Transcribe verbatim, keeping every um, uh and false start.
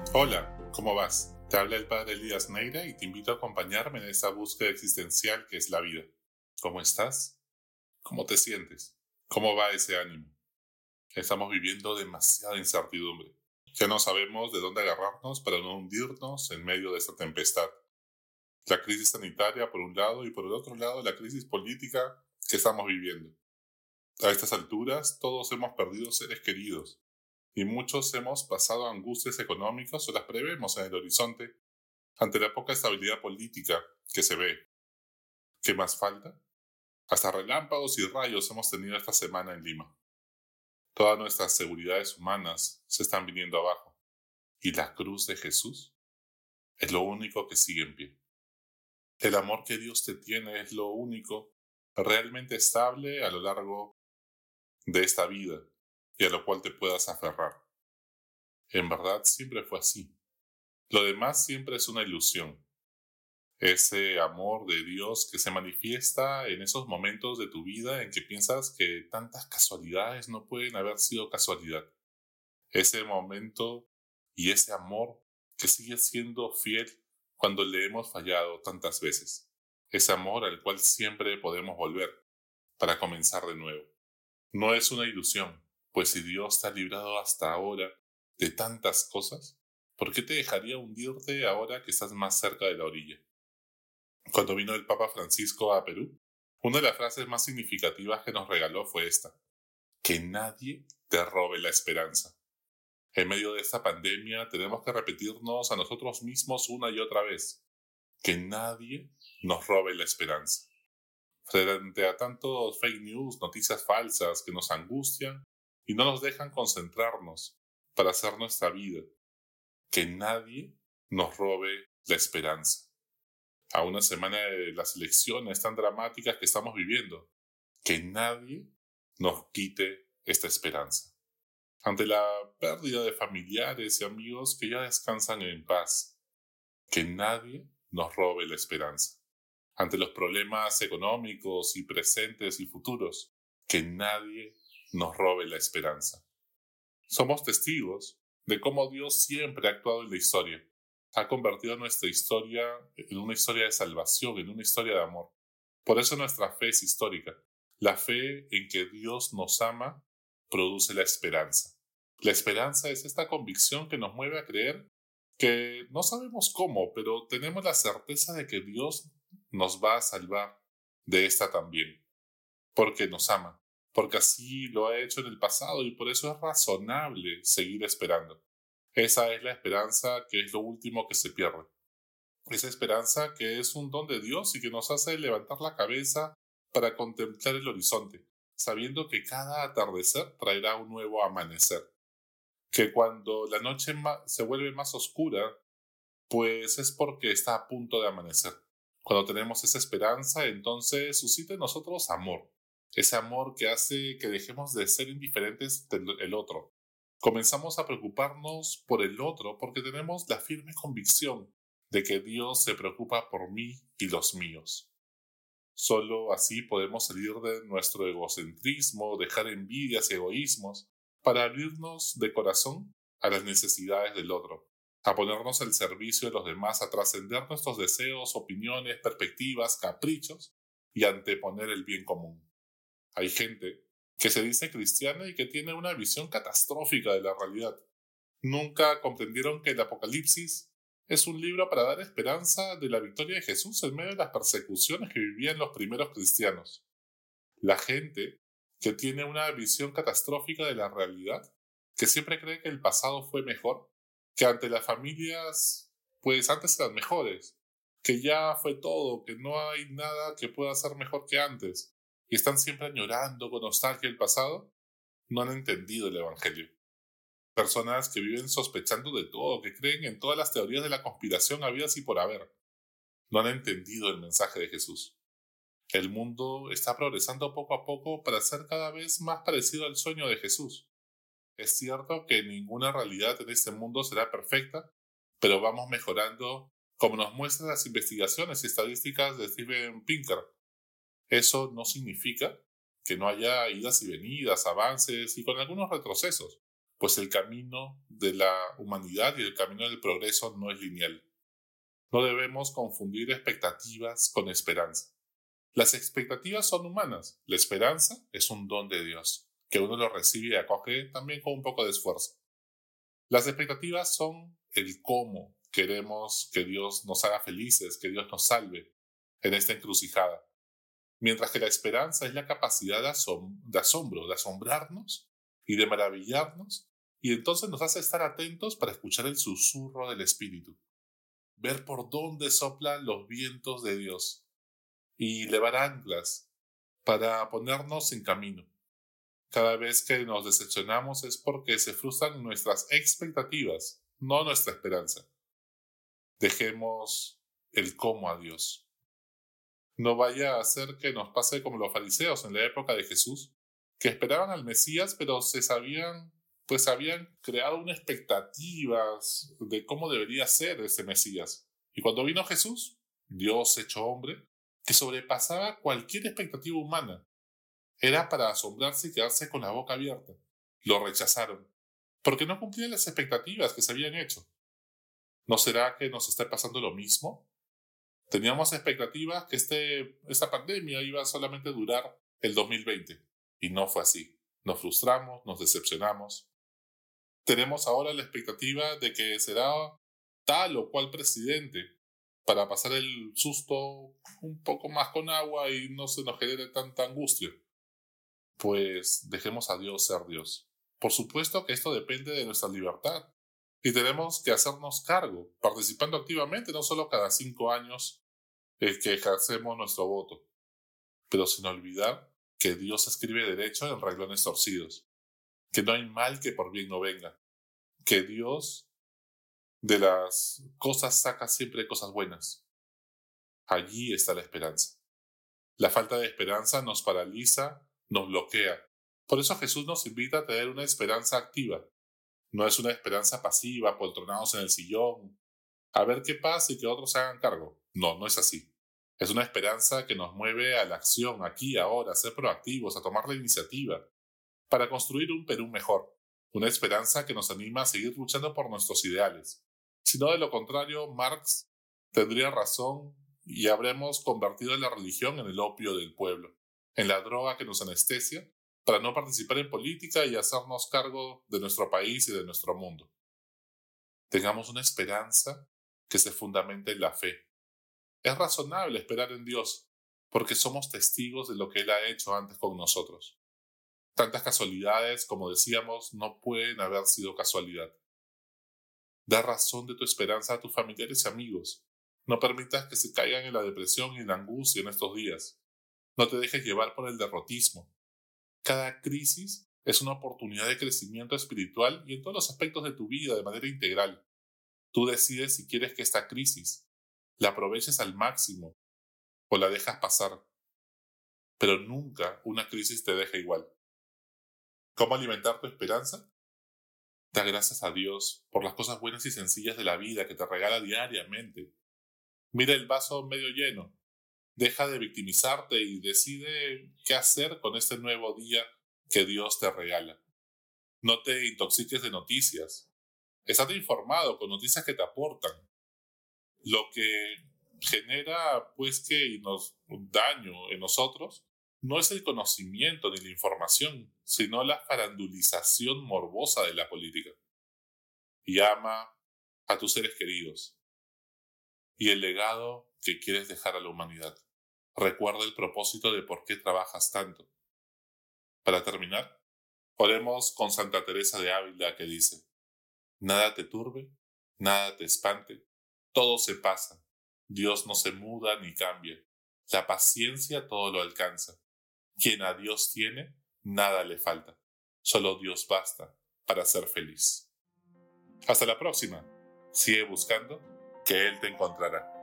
Hola, ¿cómo vas? Te habla el padre Elías Neira y te invito a acompañarme en esta búsqueda existencial que es la vida. ¿Cómo estás? ¿Cómo te sientes? ¿Cómo va ese ánimo? Estamos viviendo demasiada incertidumbre. Ya no sabemos de dónde agarrarnos para no hundirnos en medio de esta tempestad. La crisis sanitaria por un lado y por el otro lado la crisis política que estamos viviendo. A estas alturas todos hemos perdido seres queridos. Y muchos hemos pasado angustias económicas o las prevemos en el horizonte ante la poca estabilidad política que se ve. ¿Qué más falta? Hasta relámpagos y rayos hemos tenido esta semana en Lima. Todas nuestras seguridades humanas se están viniendo abajo. ¿Y la cruz de Jesús? Es lo único que sigue en pie. El amor que Dios te tiene es lo único realmente estable a lo largo de esta vida y a lo cual te puedas aferrar. En verdad siempre fue así. Lo demás siempre es una ilusión. Ese amor de Dios que se manifiesta en esos momentos de tu vida en que piensas que tantas casualidades no pueden haber sido casualidad. Ese momento y ese amor que sigue siendo fiel cuando le hemos fallado tantas veces. Ese amor al cual siempre podemos volver para comenzar de nuevo. No es una ilusión, pues si Dios te ha librado hasta ahora de tantas cosas, ¿por qué te dejaría hundirte ahora que estás más cerca de la orilla? Cuando vino el Papa Francisco a Perú, una de las frases más significativas que nos regaló fue esta: que nadie te robe la esperanza. En medio de esta pandemia tenemos que repetirnos a nosotros mismos una y otra vez: que nadie nos robe la esperanza. Frente a tantos fake news, noticias falsas que nos angustian y no nos dejan concentrarnos para hacer nuestra vida, que nadie nos robe la esperanza. A una semana de las elecciones tan dramáticas que estamos viviendo, que nadie nos quite esta esperanza. Ante la pérdida de familiares y amigos que ya descansan en paz, que nadie nos robe la esperanza. Ante los problemas económicos y presentes y futuros, que nadie nos robe la esperanza. Somos testigos de cómo Dios siempre ha actuado en la historia. Ha convertido nuestra historia en una historia de salvación, en una historia de amor. Por eso nuestra fe es histórica. La fe en que Dios nos ama produce la esperanza. La esperanza es esta convicción que nos mueve a creer que no sabemos cómo, pero tenemos la certeza de que Dios nos va a salvar de esta también, porque nos ama, porque así lo ha hecho en el pasado y por eso es razonable seguir esperando. Esa es la esperanza que es lo último que se pierde. Esa esperanza que es un don de Dios y que nos hace levantar la cabeza para contemplar el horizonte, sabiendo que cada atardecer traerá un nuevo amanecer. Que cuando la noche se vuelve más oscura, pues es porque está a punto de amanecer. Cuando tenemos esa esperanza, entonces suscita en nosotros amor. Ese amor que hace que dejemos de ser indiferentes del otro. Comenzamos a preocuparnos por el otro porque tenemos la firme convicción de que Dios se preocupa por mí y los míos. Solo así podemos salir de nuestro egocentrismo, dejar envidias y egoísmos, para abrirnos de corazón a las necesidades del otro, a ponernos al servicio de los demás, a trascender nuestros deseos, opiniones, perspectivas, caprichos y anteponer el bien común. Hay gente que se dice cristiana y que tiene una visión catastrófica de la realidad. Nunca comprendieron que el Apocalipsis es un libro para dar esperanza de la victoria de Jesús en medio de las persecuciones que vivían los primeros cristianos. La gente que tiene una visión catastrófica de la realidad, que siempre cree que el pasado fue mejor, que ante las familias, pues antes eran mejores, que ya fue todo, que no hay nada que pueda ser mejor que antes, y están siempre añorando con nostalgia el pasado, no han entendido el Evangelio. Personas que viven sospechando de todo, que creen en todas las teorías de la conspiración habidas y por haber, no han entendido el mensaje de Jesús. El mundo está progresando poco a poco para ser cada vez más parecido al sueño de Jesús. Es cierto que ninguna realidad en este mundo será perfecta, pero vamos mejorando, como nos muestran las investigaciones y estadísticas de Steven Pinker. Eso no significa que no haya idas y venidas, avances y con algunos retrocesos, pues el camino de la humanidad y el camino del progreso no es lineal. No debemos confundir expectativas con esperanza. Las expectativas son humanas, la esperanza es un don de Dios, que uno lo recibe y acoge también con un poco de esfuerzo. Las expectativas son el cómo queremos que Dios nos haga felices, que Dios nos salve en esta encrucijada. Mientras que la esperanza es la capacidad de, asom- de asombro, de asombrarnos y de maravillarnos, y entonces nos hace estar atentos para escuchar el susurro del Espíritu, ver por dónde soplan los vientos de Dios y levar anclas para ponernos en camino. Cada vez que nos decepcionamos es porque se frustran nuestras expectativas, no nuestra esperanza. Dejemos el cómo a Dios. No vaya a ser que nos pase como los fariseos en la época de Jesús, que esperaban al Mesías, pero se sabían, pues habían creado una expectativa de cómo debería ser ese Mesías. Y cuando vino Jesús, Dios hecho hombre, que sobrepasaba cualquier expectativa humana, era para asombrarse y quedarse con la boca abierta. Lo rechazaron, porque no cumplían las expectativas que se habían hecho. ¿No será que nos está pasando lo mismo? Teníamos expectativas que este, esta pandemia iba solamente a durar el dos mil veinte, y no fue así. Nos frustramos, nos decepcionamos. Tenemos ahora la expectativa de que será tal o cual presidente para pasar el susto un poco más con agua y no se nos genere tanta angustia. Pues dejemos a Dios ser Dios. Por supuesto que esto depende de nuestra libertad y tenemos que hacernos cargo, participando activamente, no solo cada cinco años eh, que ejercemos nuestro voto, pero sin olvidar que Dios escribe derecho en renglones torcidos, que no hay mal que por bien no venga, que Dios de las cosas saca siempre cosas buenas. Allí está la esperanza. La falta de esperanza nos paraliza, nos bloquea. Por eso Jesús nos invita a tener una esperanza activa. No es una esperanza pasiva, poltronados en el sillón, a ver qué pasa y que otros se hagan cargo. No, no es así. Es una esperanza que nos mueve a la acción, aquí, ahora, a ser proactivos, a tomar la iniciativa, para construir un Perú mejor. Una esperanza que nos anima a seguir luchando por nuestros ideales. Si no, de lo contrario, Marx tendría razón y habremos convertido la religión en el opio del pueblo, en la droga que nos anestesia, para no participar en política y hacernos cargo de nuestro país y de nuestro mundo. Tengamos una esperanza que se fundamente en la fe. Es razonable esperar en Dios, porque somos testigos de lo que Él ha hecho antes con nosotros. Tantas casualidades, como decíamos, no pueden haber sido casualidad. Da razón de tu esperanza a tus familiares y amigos. No permitas que se caigan en la depresión y en la angustia en estos días. No te dejes llevar por el derrotismo. Cada crisis es una oportunidad de crecimiento espiritual y en todos los aspectos de tu vida de manera integral. Tú decides si quieres que esta crisis la aproveches al máximo o la dejas pasar. Pero nunca una crisis te deja igual. ¿Cómo alimentar tu esperanza? Da gracias a Dios por las cosas buenas y sencillas de la vida que te regala diariamente. Mira el vaso medio lleno. Deja de victimizarte y decide qué hacer con este nuevo día que Dios te regala. No te intoxiques de noticias. Estate informado con noticias que te aportan. Lo que genera, pues, que nos daño en nosotros no es el conocimiento ni la información, sino la farandulización morbosa de la política. Y ama a tus seres queridos y el legado que quieres dejar a la humanidad. Recuerda el propósito de por qué trabajas tanto. Para terminar, oremos con Santa Teresa de Ávila, que dice: nada te turbe, nada te espante, todo se pasa, Dios no se muda ni cambia, la paciencia todo lo alcanza. Quien a Dios tiene, nada le falta, solo Dios basta para ser feliz. Hasta la próxima. Sigue buscando, que Él te encontrará.